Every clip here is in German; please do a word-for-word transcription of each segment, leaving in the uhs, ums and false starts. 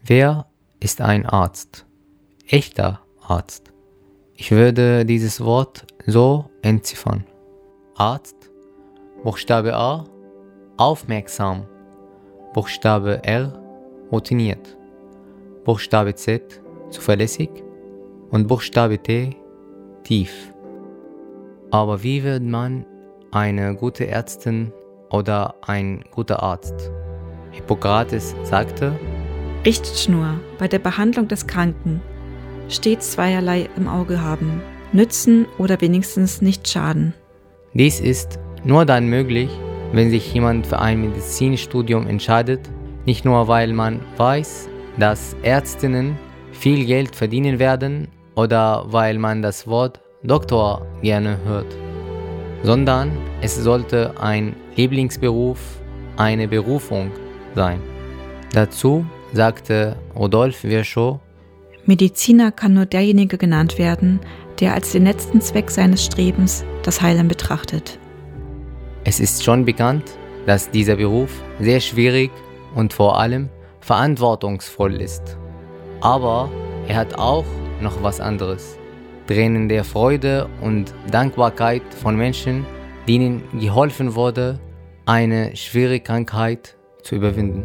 Wer ist ein Arzt? Echter Arzt. Ich würde dieses Wort so entziffern. Arzt, Buchstabe A, aufmerksam. Buchstabe R, routiniert. Buchstabe Z, zuverlässig. Und Buchstabe T, tief. Aber wie wird man eine gute Ärztin oder ein guter Arzt? Hippokrates sagte: Richtschnur bei der Behandlung des Kranken. Stets zweierlei im Auge haben. Nützen oder wenigstens nicht schaden. Dies ist nur dann möglich, wenn sich jemand für ein Medizinstudium entscheidet, nicht nur weil man weiß, dass Ärztinnen viel Geld verdienen werden oder weil man das Wort Doktor gerne hört, sondern es sollte ein Lieblingsberuf, eine Berufung sein. Dazu sagte Rodolphe Virchow: Mediziner kann nur derjenige genannt werden, der als den letzten Zweck seines Strebens das Heilen betrachtet. Es ist schon bekannt, dass dieser Beruf sehr schwierig und vor allem verantwortungsvoll ist. Aber er hat auch noch was anderes. Tränen der Freude und Dankbarkeit von Menschen, denen geholfen wurde, eine schwere Krankheit zu überwinden.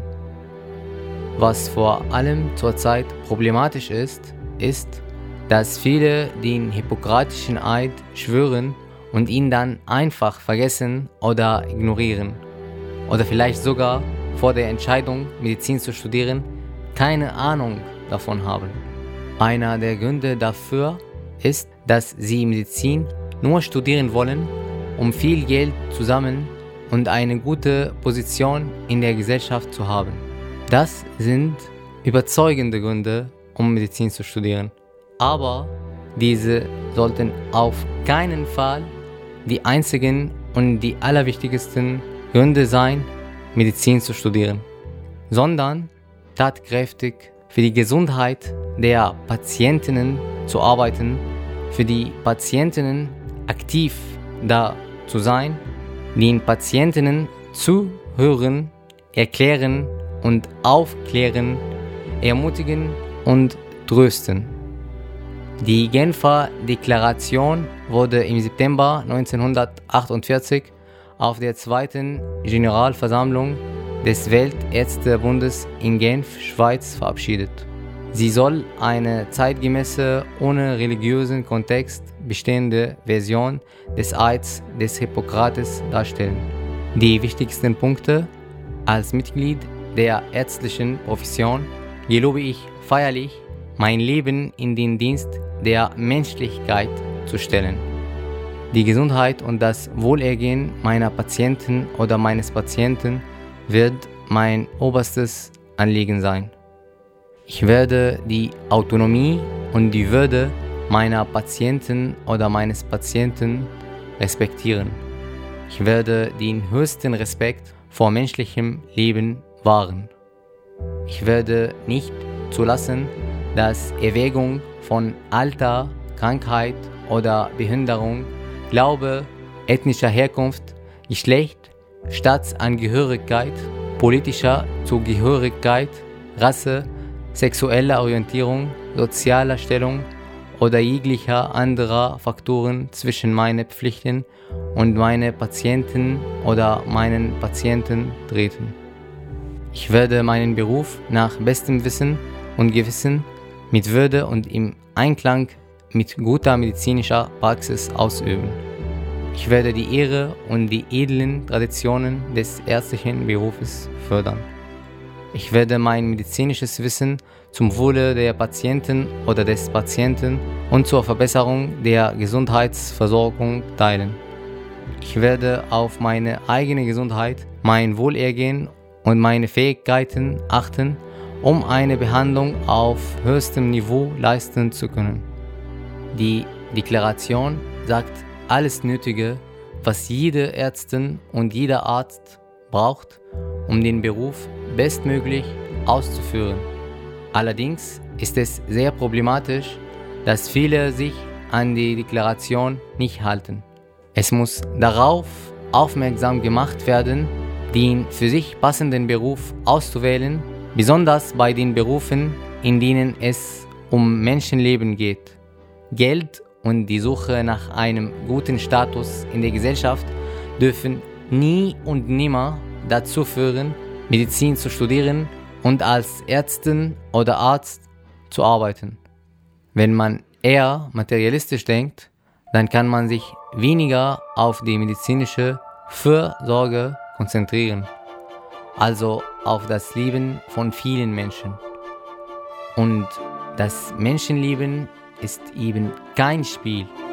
Was vor allem zurzeit problematisch ist, ist, dass viele den hippokratischen Eid schwören und ihn dann einfach vergessen oder ignorieren. Oder vielleicht sogar vor der Entscheidung, Medizin zu studieren, keine Ahnung davon haben. Einer der Gründe dafür ist, dass sie Medizin nur studieren wollen, um viel Geld zu sammeln und eine gute Position in der Gesellschaft zu haben. Das sind überzeugende Gründe, um Medizin zu studieren. Aber diese sollten auf keinen Fall die einzigen und die allerwichtigsten Gründe sein, Medizin zu studieren, sondern tatkräftig für die Gesundheit der Patientinnen zu arbeiten, für die Patientinnen aktiv da zu sein, den Patientinnen zuhören, erklären und aufklären, ermutigen und trösten. Die Genfer Deklaration wurde im September neunzehnhundertachtundvierzig auf der zweiten Generalversammlung des Weltärztebundes in Genf, Schweiz, verabschiedet. Sie soll eine zeitgemäße, ohne religiösen Kontext bestehende Version des Eids des Hippokrates darstellen. Die wichtigsten Punkte: Als Mitglied der ärztlichen Profession gelobe ich feierlich, mein Leben in den Dienst der Menschlichkeit zu stellen. Die Gesundheit und das Wohlergehen meiner Patienten oder meines Patienten wird mein oberstes Anliegen sein. Ich werde die Autonomie und die Würde meiner Patienten oder meines Patienten respektieren. Ich werde den höchsten Respekt vor menschlichem Leben wahren. Ich werde nicht zulassen, dass Erwägung von Alter, Krankheit oder Behinderung, Glaube, ethnischer Herkunft, Geschlecht, Staatsangehörigkeit, politischer Zugehörigkeit, Rasse, sexueller Orientierung, sozialer Stellung oder jeglicher anderer Faktoren zwischen meine Pflichten und meine Patienten oder meinen Patienten treten. Ich werde meinen Beruf nach bestem Wissen und Gewissen mit Würde und im Einklang mit guter medizinischer Praxis ausüben. Ich werde die Ehre und die edlen Traditionen des ärztlichen Berufes fördern. Ich werde mein medizinisches Wissen zum Wohle der Patienten oder des Patienten und zur Verbesserung der Gesundheitsversorgung teilen. Ich werde auf meine eigene Gesundheit, mein Wohlergehen und meine Fähigkeiten achten, um eine Behandlung auf höchstem Niveau leisten zu können. Die Deklaration sagt alles Nötige, was jede Ärztin und jeder Arzt braucht, um den Beruf bestmöglich auszuführen. Allerdings ist es sehr problematisch, dass viele sich an die Deklaration nicht halten. Es muss darauf aufmerksam gemacht werden, den für sich passenden Beruf auszuwählen Besonders bei den Berufen, in denen es um Menschenleben geht. Geld und die Suche nach einem guten Status in der Gesellschaft dürfen nie und nimmer dazu führen, Medizin zu studieren und als Ärztin oder Arzt zu arbeiten. Wenn man eher materialistisch denkt, dann kann man sich weniger auf die medizinische Fürsorge konzentrieren, also auf das Leben von vielen Menschen. Und das Menschenleben ist eben kein Spiel.